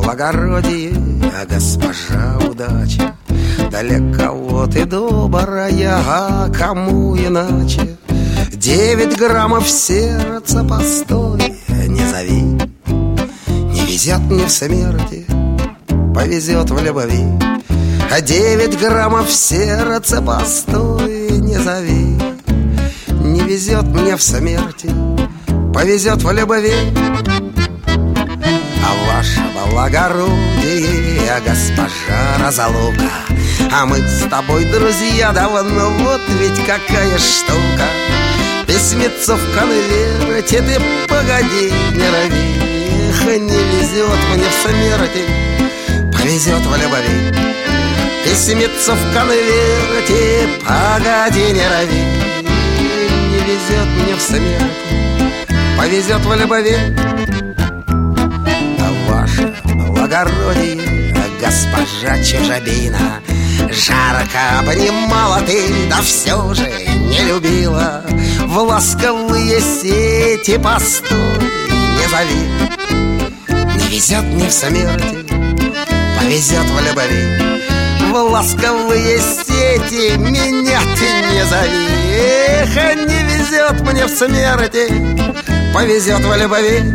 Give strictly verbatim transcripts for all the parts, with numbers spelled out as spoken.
благородие, а госпожа удача. Для кого ты добрая, а кому иначе? Девять граммов сердца, постой, не зови. Не везет мне в смерти, повезет в любви. А девять граммов сердца, постой, не зови. Не везет мне в смерти, повезет в любви. А ваше благородие, а госпожа разлука. А мы с тобой друзья давно, вот ведь какая штука. Письмецо в конверте, ты погоди, не рови. Эх, не везет мне в смерти, повезет в любви. Письмецо в конверте, погоди, не рови. Не везет мне в смерти, повезет в любви. А ваше благородие, госпожа чужебина, жарко обнимала ты, да все же не любила. В ласковые сети постой, не зови. Не везет мне в смерти, повезет в любви. В ласковые сети меня ты не зови. Эх, не везет мне в смерти, повезет в любви.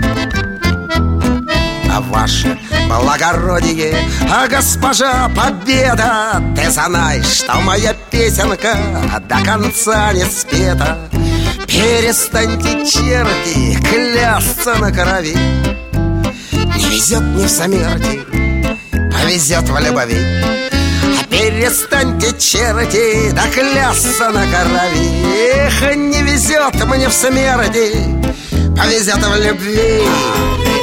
А ваше благородие, а госпожа Победа, ты знаешь, что моя песенка до конца не спета. Перестаньте, черти, клясться на крови. Не везет мне в смерти, повезет в любви. А перестаньте, черти, да клясться на крови. Эх, не везет мне в смерти, повезет в любви.